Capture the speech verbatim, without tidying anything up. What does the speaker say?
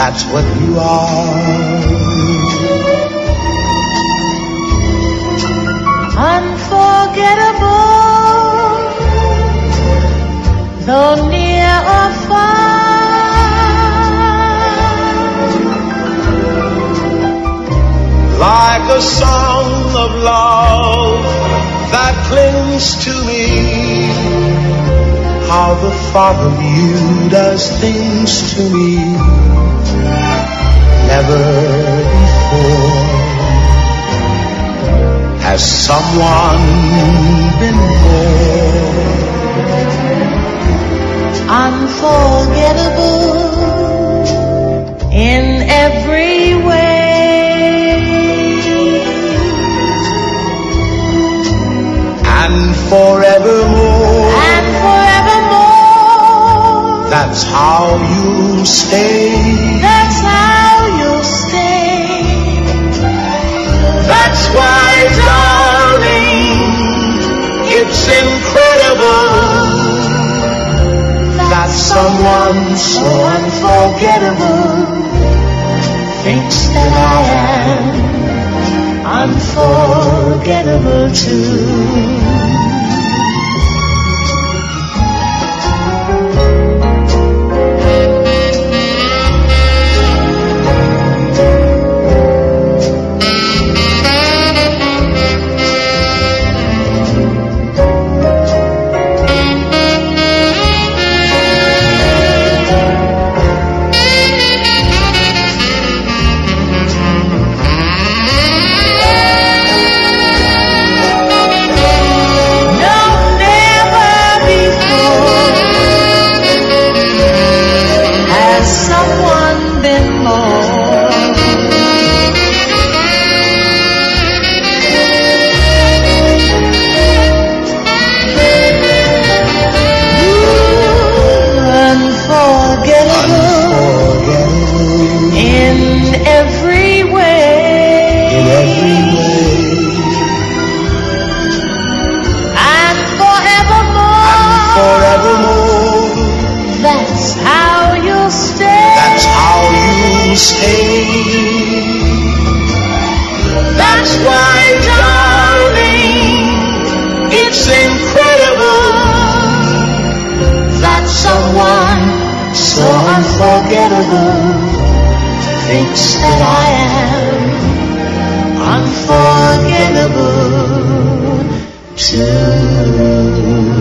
that's what you are. Unforgettable, though near or far, like a song of love that clings to me. How the thought of you does things to me never before. Has someone been there? Unforgettable in every way, and forevermore, and forevermore, that's how you'll stay. That's how you'll stay. That's why, darling, it's incredible that someone so unforgettable thinks that I am unforgettable too. That's why, darling, it's incredible that someone so unforgettable thinks that I am unforgettable too.